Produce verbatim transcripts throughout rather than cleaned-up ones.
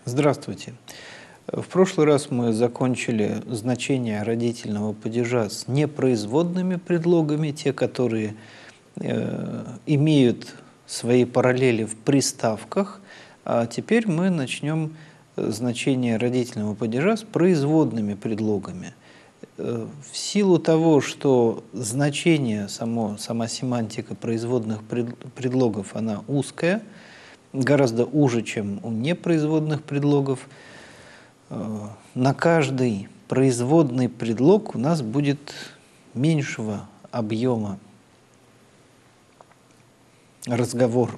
Здравствуйте. В прошлый раз мы закончили значение родительного падежа с непроизводными предлогами, те, которые э, имеют свои параллели в приставках. А теперь мы начнем значение родительного падежа с производными предлогами. Э, в силу того, что значение, само, сама семантика производных пред, предлогов, она узкая, гораздо уже, чем у непроизводных предлогов, на каждый производный предлог у нас будет меньшего объема разговор.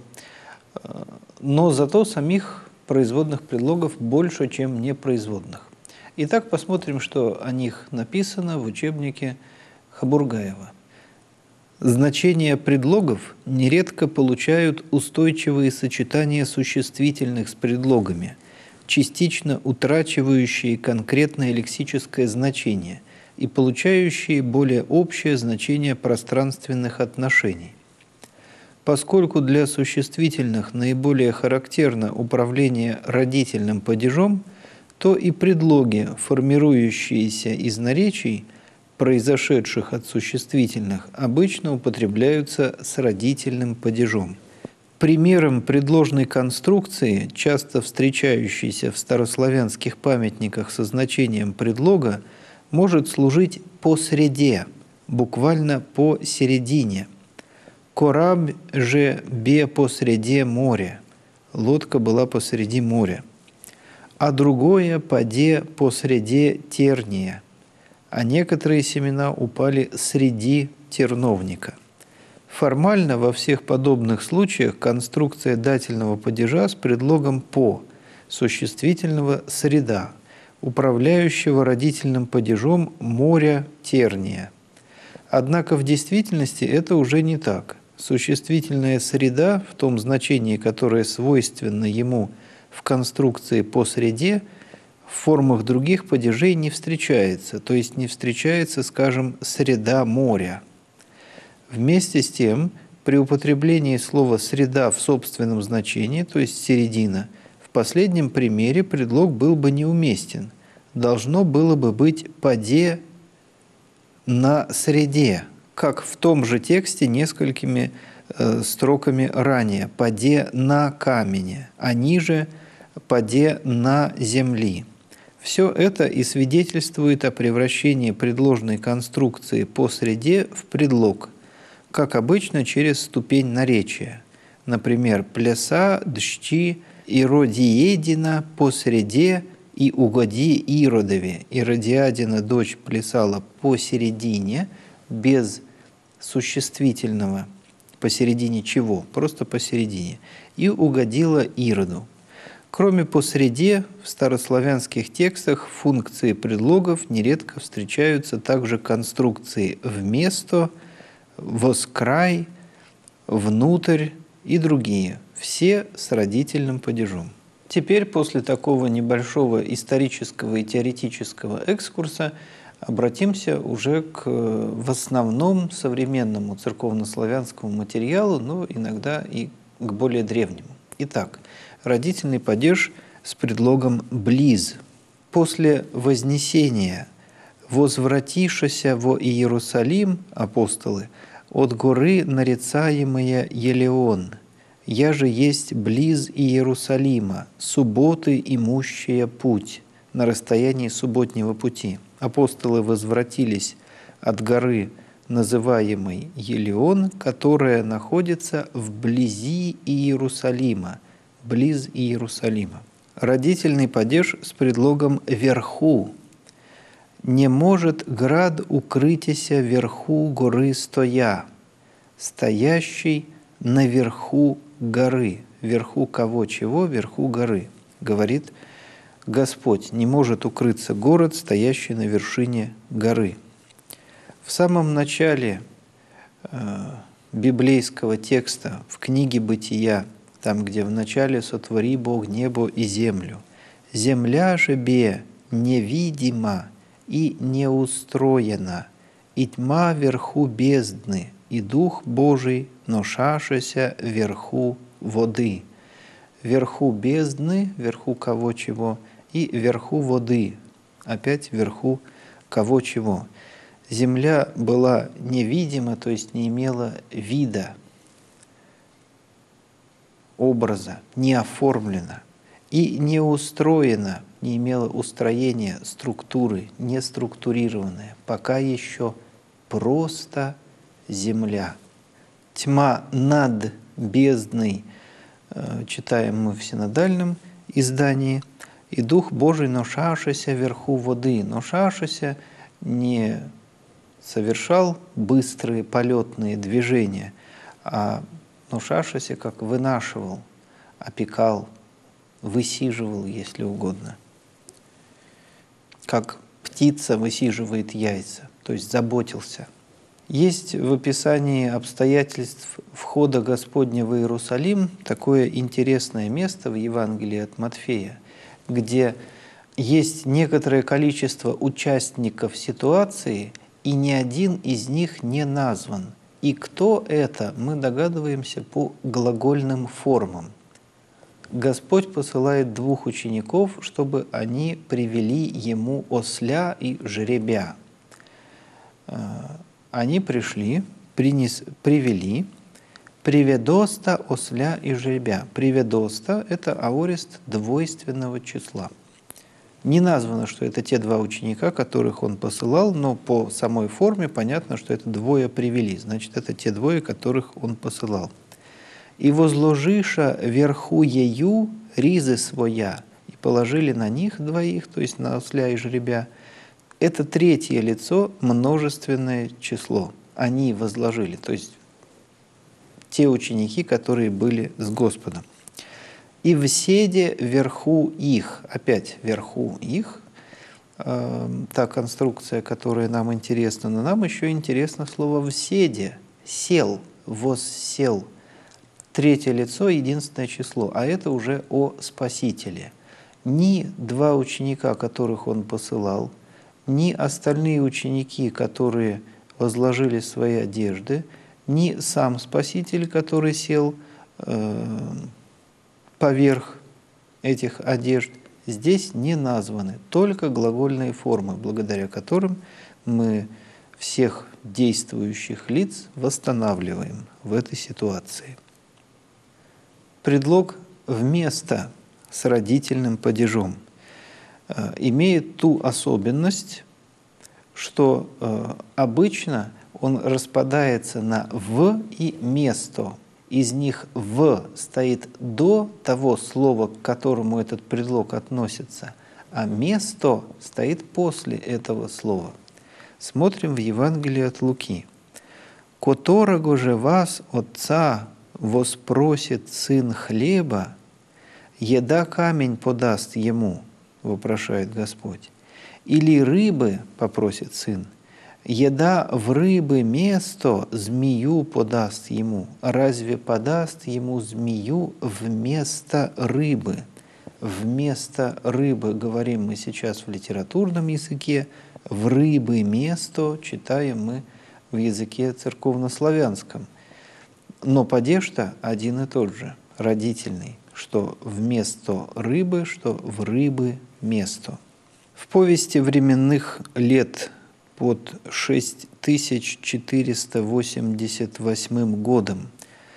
Но зато самих производных предлогов больше, чем непроизводных. Итак, посмотрим, что о них написано в учебнике Хабургаева. Значения предлогов нередко получают устойчивые сочетания существительных с предлогами, частично утрачивающие конкретное лексическое значение и получающие более общее значение пространственных отношений. Поскольку для существительных наиболее характерно управление родительным падежом, то и предлоги, формирующиеся из наречий, произошедших от существительных, обычно употребляются с родительным падежом. Примером предложной конструкции, часто встречающейся в старославянских памятниках со значением предлога, может служить «посреде», буквально «посередине». «Кораб же бе посреде моря», лодка была посреди моря, а другое «поде посреде терния», а некоторые семена упали среди терновника. Формально во всех подобных случаях конструкция дательного падежа с предлогом «по» существительного «среда», управляющего родительным падежом «моря терния». Однако в действительности это уже не так. Существительная «среда» в том значении, которое свойственно ему в конструкции «по среде», в формах других падежей не встречается, то есть не встречается, скажем, «среда моря». Вместе с тем, при употреблении слова «среда» в собственном значении, то есть «середина», в последнем примере предлог был бы неуместен. Должно было бы быть «поде на среде», как в том же тексте несколькими э, строками ранее «поде на камене», а ниже «поде на земли». Все это и свидетельствует о превращении предложной конструкции «по среде» в предлог, как обычно через ступень наречия. Например, «пляса дщи Иродиедина по среде и угоди Иродове». Иродиадина дочь плясала посередине, без существительного. Посередине чего? Просто посередине. И угодила Ироду. Кроме «посреде», в старославянских текстах функции предлогов нередко встречаются также конструкции «вместо», «воскрай», «внутрь» и другие, все с родительным падежом. Теперь, после такого небольшого исторического и теоретического экскурса, обратимся уже к в основном современному церковнославянскому материалу, но иногда и к более древнему. Итак, родительный падеж с предлогом «близ». После вознесения «возвратишася во Иерусалим» апостолы «от горы нарицаемая Елеон, я же есть близ Иерусалима, субботы имущая путь» на расстоянии субботнего пути. Апостолы возвратились от горы, называемой Елеон, которая находится вблизи Иерусалима, близ Иерусалима. Родительный падеж с предлогом «верху». «Не может град укрытися верху горы стоя», стоящий наверху горы. Верху кого чего? Верху горы. Говорит Господь, не может укрыться город, стоящий на вершине горы. В самом начале э, библейского текста, в книге «Бытия», там, где в начале «сотвори Бог небо и землю», «земля же бе невидима и неустроена, и тьма верху бездны, и Дух Божий ношашася верху воды». вверху бездны, вверху кого чего, и вверху воды, опять вверху кого чего. Земля была невидима, то есть не имела вида, образа, не оформлена и не устроена, не имела устроения, структуры, не структурированная, пока еще просто земля. Тьма над бездной, читаем мы в синодальном издании, и Дух Божий, ношавшийся вверху воды, ношавшийся не совершал быстрые полетные движения, а ношавшийся как вынашивал, опекал, высиживал, если угодно. Как птица высиживает яйца, то есть заботился. Есть в описании обстоятельств входа Господня в Иерусалим такое интересное место в Евангелии от Матфея, где есть некоторое количество участников ситуации, и ни один из них не назван. И кто это, мы догадываемся по глагольным формам. Господь посылает двух учеников, чтобы они привели ему осля и жребя. Они пришли, принес, привели, приведоста осля и жребя. Приведоста – это аорист двойственного числа. Не названо, что это те два ученика, которых он посылал, но по самой форме понятно, что это двое привели. Значит, это те двое, которых он посылал. «И возложиша верху ею ризы своя, и положили на них двоих, то есть на осля и жребя». Это третье лицо, множественное число. Они возложили, то есть те ученики, которые были с Господом. «И вседе верху их», опять верху их, э, та конструкция, которая нам интересна, но нам еще интересно слово «вседе», «сел», «воссел». Третье лицо, единственное число, а это уже о Спасителе. Ни два ученика, которых он посылал, ни остальные ученики, которые возложили свои одежды, ни сам Спаситель, который сел э, поверх этих одежд, здесь не названы, только глагольные формы, благодаря которым мы всех действующих лиц восстанавливаем в этой ситуации. Предлог «вместо» с родительным падежом имеет ту особенность, что э, обычно он распадается на «в» и «место». Из них «в» стоит до того слова, к которому этот предлог относится, а «место» стоит после этого слова. Смотрим в Евангелии от Луки. «Которого же вас, Отца, воспросит сын хлеба, еда камень подаст ему», вопрошает Господь. «Или рыбы, попросит сын, еда в рыбы место змею подаст ему. Разве подаст ему змею вместо рыбы?» Вместо рыбы говорим мы сейчас в литературном языке, в рыбы место читаем мы в языке церковнославянском. Но падеж-то один и тот же, родительный, что вместо рыбы, что в рыбы место. В повести временных лет под шесть тысяч четыреста восемьдесят восьмым годом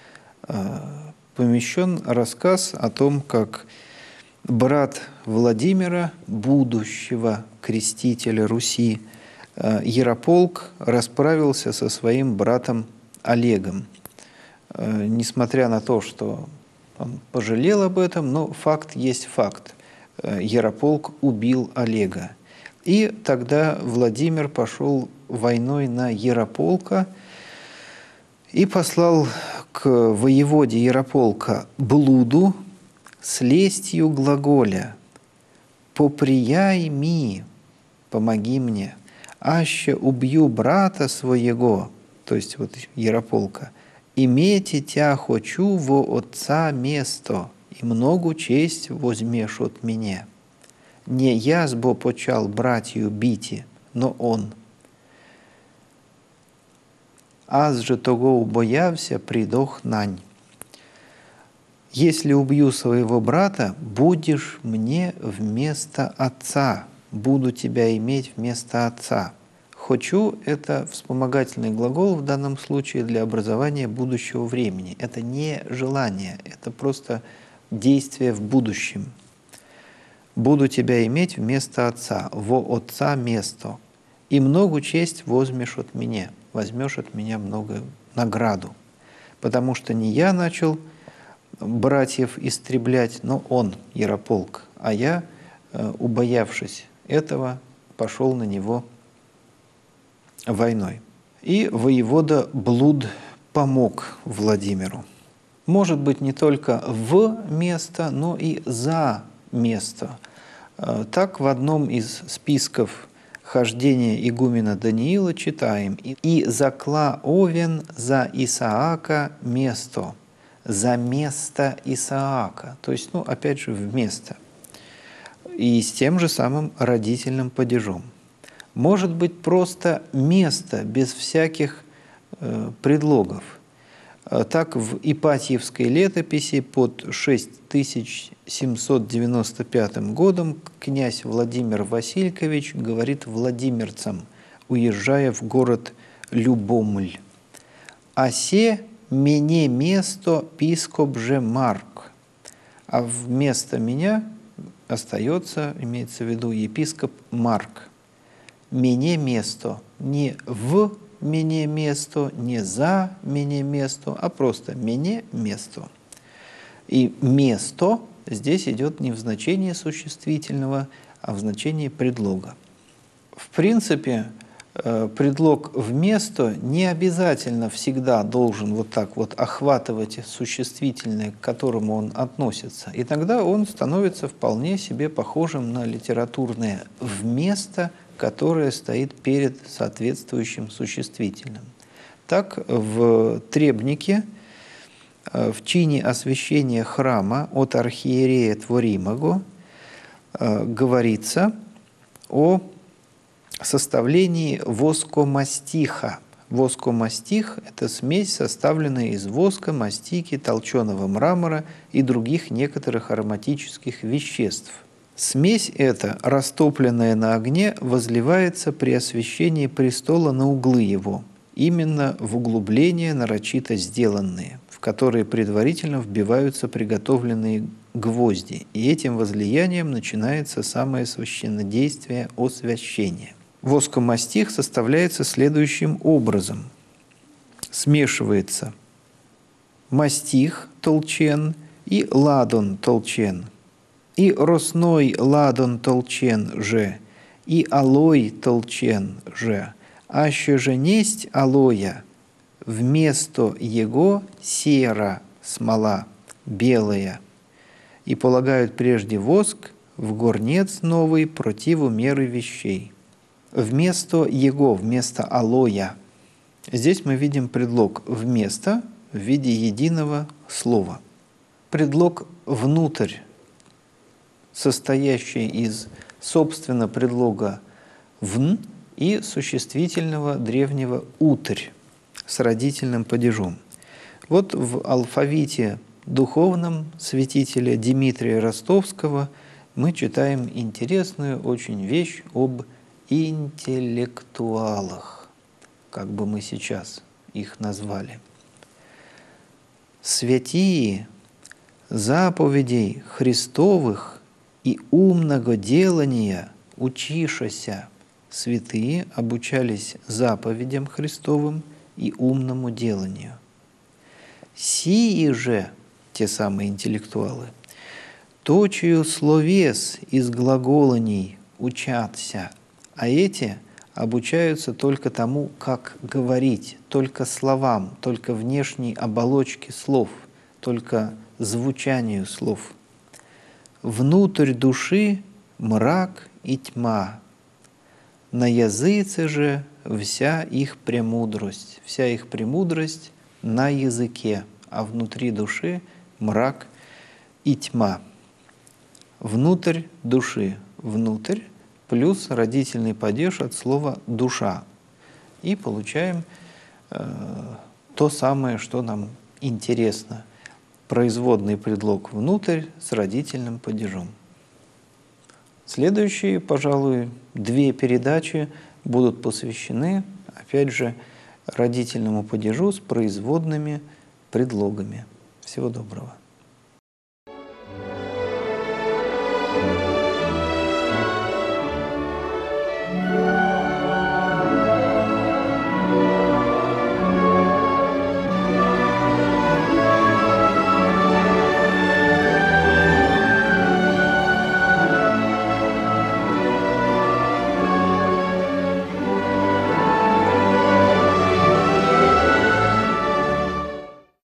помещен рассказ о том, как брат Владимира, будущего крестителя Руси, Ярополк, расправился со своим братом Олегом. Несмотря на то, что он пожалел об этом, но факт есть факт. Ярополк убил Олега. И тогда Владимир пошел войной на Ярополка и послал к воеводе Ярополка Блуду с лестью глаголя: «Поприяй ми, помоги мне, аще убью брата своего», то есть вот Ярополка, «имейте тя хочу во отца место, и многу честь возьмешь от меня. Не я сбо почал братью бити, но он. Аз же того убоявся, придох нань». Если убью своего брата, будешь мне вместо отца, буду тебя иметь вместо отца. Хочу – это вспомогательный глагол в данном случае для образования будущего времени. Это не желание, это просто действие в будущем. Буду тебя иметь вместо отца, во отца место, и много честь возьмешь от меня, возьмешь от меня много награду, потому что не я начал братьев истреблять, но он, Ярополк, а я, убоявшись этого, пошел на него войной. И воевода Блуд помог Владимиру. Может быть, не только в место, но и за место. Так в одном из списков хождения игумена Даниила читаем: «И закла Овен за Исаака место», за место Исаака, то есть, ну, опять же, вместо. И с тем же самым родительным падежом. Может быть просто место, без всяких э, предлогов. Так в Ипатьевской летописи под шесть тысяч семьсот девяносто пятым годом князь Владимир Василькович говорит владимирцам, уезжая в город Любомль: «Осе мне место пископ же Марк», а вместо меня остается, имеется в виду, епископ Марк. «Мне место», не в «мне место», не за «мне место», а просто «мне место». И «место» здесь идет не в значении существительного, а в значении предлога. В принципе, предлог «вместо» не обязательно всегда должен вот так вот охватывать существительное, к которому он относится. И тогда он становится вполне себе похожим на литературное «вместо», которое стоит перед соответствующим существительным. Так в требнике в чине освящения храма от архиерея Творимого говорится о составлении воскомастиха. Воскомастих – это смесь, составленная из воска, мастики, толченого мрамора и других некоторых ароматических веществ. Смесь эта, растопленная на огне, возливается при освящении престола на углы его, именно в углубления нарочито сделанные, в которые предварительно вбиваются приготовленные гвозди, и этим возлиянием начинается самое священнодействие освящения. Воскомастих составляется следующим образом. Смешивается мастих толчен и ладон толчен, и росной ладон толчен же, и алой толчен же, аще же несть алоя, вместо его сера смола, белая, и полагают прежде воск в горнец новый противу меры вещей. Вместо его, вместо алоя. Здесь мы видим предлог «вместо» в виде единого слова. Предлог «внутрь», состоящий из, собственно, предлога «вн» и существительного древнего «утрь» с родительным падежом. Вот в алфавите духовном святителя Дмитрия Ростовского мы читаем интересную очень вещь об интеллектуалах, как бы мы сейчас их назвали. «Святии заповедей Христовых и умного делания учишася». Святые обучались заповедям Христовым и умному деланию. «Сии же», те самые интеллектуалы, «точию словес из глаголаний учатся», а эти обучаются только тому, как говорить, только словам, только внешней оболочке слов, только звучанию слов. «Внутрь души мрак и тьма, на языце же вся их премудрость». Вся их премудрость на языке, а внутри души мрак и тьма. Внутрь души, внутрь, плюс родительный падеж от слова «душа». И получаем э, то самое, что нам интересно. производный предлог внутрь с родительным падежом. Следующие, пожалуй, две передачи будут посвящены, опять же, родительному падежу с производными предлогами. Всего доброго.